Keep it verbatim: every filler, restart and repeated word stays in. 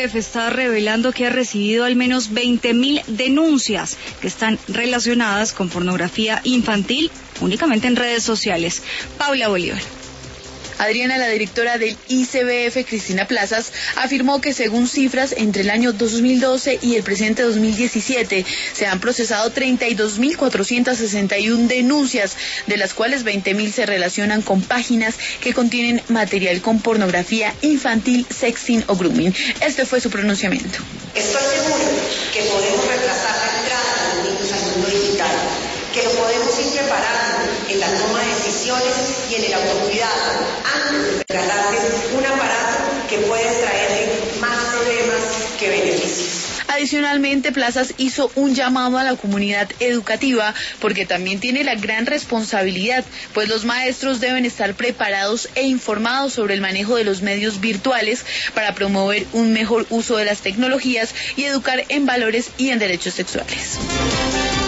F está revelando que ha recibido al menos veinte mil denuncias que están relacionadas con pornografía infantil únicamente en redes sociales. Paula Bolívar. Adriana, la directora del I C B F, Cristina Plazas, afirmó que según cifras entre el año dos mil doce y el presente dos mil diecisiete se han procesado treinta y dos mil cuatrocientas sesenta y una denuncias, de las cuales veinte mil se relacionan con páginas que contienen material con pornografía infantil, sexting o grooming. Este fue su pronunciamiento. Estoy segura que podemos retrasar la entrada de los niños al mundo digital, que lo podemos ir preparando en la toma de decisiones y en el autocuidado antes de regalarles un aparato que puede traerle más problemas que beneficios. Adicionalmente, Plazas hizo un llamado a la comunidad educativa porque también tiene la gran responsabilidad, pues los maestros deben estar preparados e informados sobre el manejo de los medios virtuales para promover un mejor uso de las tecnologías y educar en valores y en derechos sexuales.